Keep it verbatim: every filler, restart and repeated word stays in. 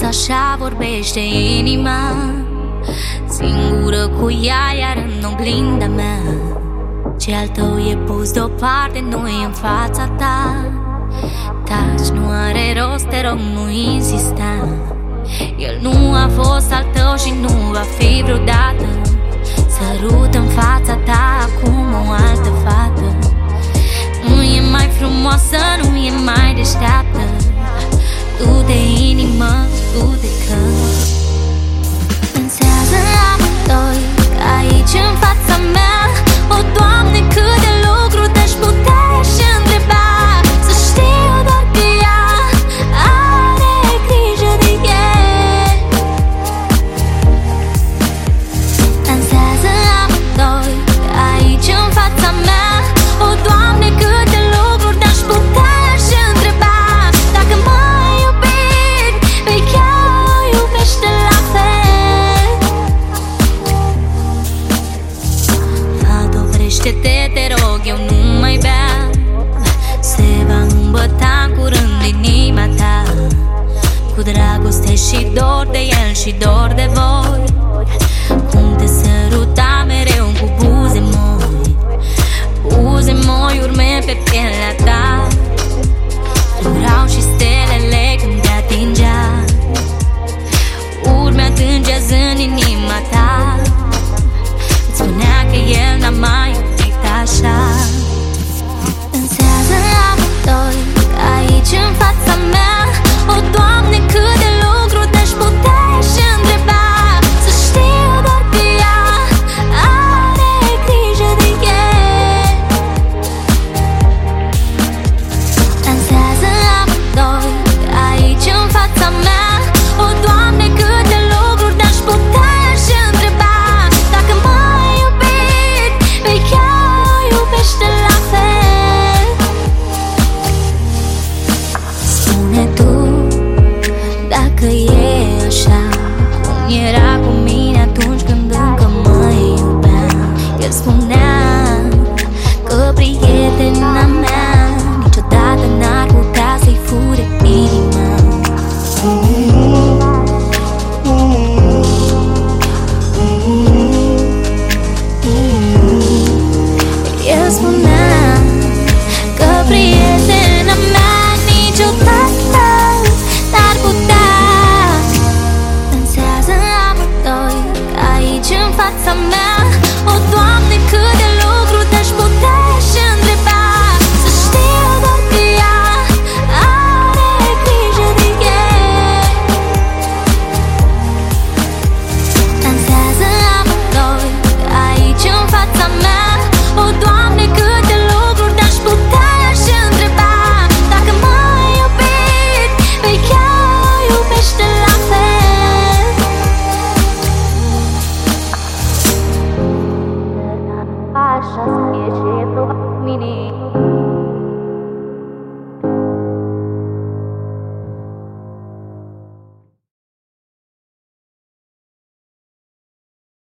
așa vorbește inima, singură cu ea, iar în oglinda mea ce al tău e pus deoparte, nu e în fața ta. Taci, nu are rost, te rog, nu insista. El nu a fost al tău și nu va fi vreodată. Sărut în fața ta acum o altă fată. Nu e mai frumoasă, nu e mai deșteaptă. Tu de inimă, tu de căr. Pensează amândoi că aici în fața mea, o, Doamne, cât de lucru te-aș putea și întreba. Să știu doar că ea are grijă de el. Dansează amândoi că aici în fața mea, o, Doamne, cât de lucruri te-aș putea și întreba. Dacă m-ai iubit, vei chiar o iubește la fel. Fată, oprește-te, te rog, eu nu mai beau. Se va îmbăta în curând inima ta, cu dragoste și dor de el și dor de voi. Cum te săruta mereu cu buze moi, buze moi urme pe pielea ta. Florau și stelele când te atingea, urme adâncează în inima ta. Îți spunea că el n-a mai iubit așa. Dansează amândoi că aici în fața mea, o, Doamne, cât de lucru te-aș putea și întreba. Să știu doar că ea are grijă de el. Dansează amândoi că aici în fața mea, o, Doamne, cât de lucruri te-aș putea și întreba. Dacă m-ai iubit, vei chiar o iubește la fel. Spune tu dacă e așa cum era cu mine atunci când încă mă iubea. El spunea că prietena mea niciodată n-ar putea să-i fure inima. El spunea că prietena mea niciodată n-ar putea. Dansează amândoi că aici în fața mea, o, Doamne, cât de lucru te-aș putea și întreba. Să știu doar că ea are grijă de el. Dansează amândoi că aici în fața mea, o, Doamne, cât de lucruri te-aș putea și întreba. Dacă m-ai iubit, vei chiar o iubește la fel. Așa să fie și e cu mine.